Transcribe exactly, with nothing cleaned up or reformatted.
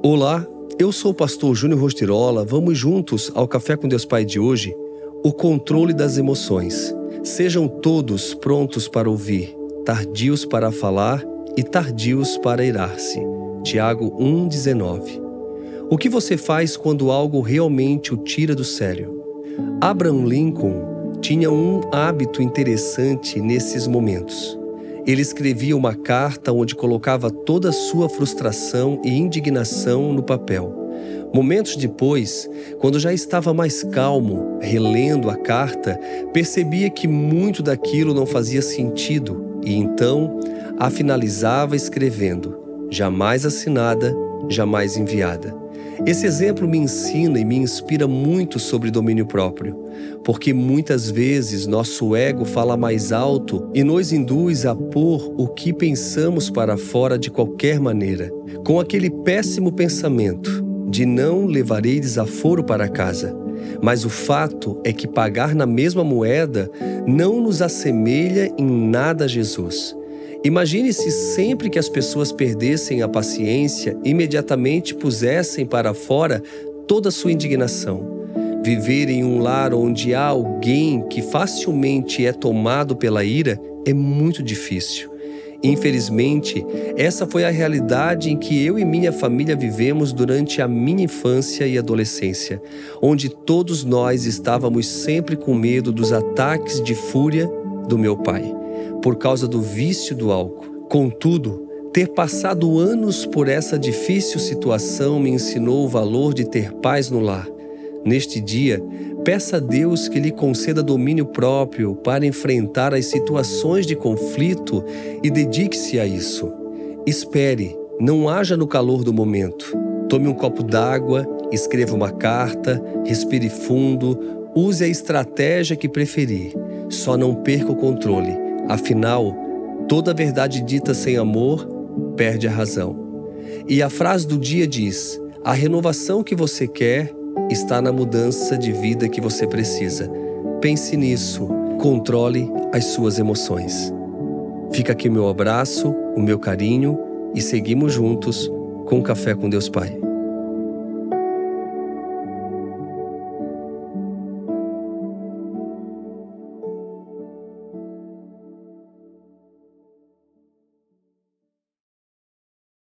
Olá, eu sou o pastor Júnior Rostirola. Vamos juntos ao Café com Deus Pai de hoje? O controle das emoções. Sejam todos prontos para ouvir, tardios para falar e tardios para irar-se. Tiago um, dezenove. O que você faz quando algo realmente o tira do sério? Abraham Lincoln tinha um hábito interessante nesses momentos. Ele escrevia uma carta onde colocava toda a sua frustração e indignação no papel. Momentos depois, quando já estava mais calmo, relendo a carta, percebia que muito daquilo não fazia sentido e então a finalizava escrevendo: jamais assinada, jamais enviada. Esse exemplo me ensina e me inspira muito sobre domínio próprio, porque muitas vezes nosso ego fala mais alto e nos induz a pôr o que pensamos para fora de qualquer maneira, com aquele péssimo pensamento de não levarei desaforo para casa. Mas o fato é que pagar na mesma moeda não nos assemelha em nada a Jesus. Imagine se sempre que as pessoas perdessem a paciência, imediatamente pusessem para fora toda a sua indignação. Viver em um lar onde há alguém que facilmente é tomado pela ira é muito difícil. Infelizmente, essa foi a realidade em que eu e minha família vivemos durante a minha infância e adolescência, onde todos nós estávamos sempre com medo dos ataques de fúria do meu pai, por causa do vício do álcool. Contudo, ter passado anos por essa difícil situação me ensinou o valor de ter paz no lar. Neste dia, peça a Deus que lhe conceda domínio próprio para enfrentar as situações de conflito e dedique-se a isso. Espere, não haja no calor do momento. Tome um copo d'água, escreva uma carta, respire fundo, use a estratégia que preferir. Só não perca o controle. Afinal, toda verdade dita sem amor perde a razão. E a frase do dia diz: a renovação que você quer está na mudança de vida que você precisa. Pense nisso, controle as suas emoções. Fica aqui meu abraço, o meu carinho e seguimos juntos com o Café com Deus Pai.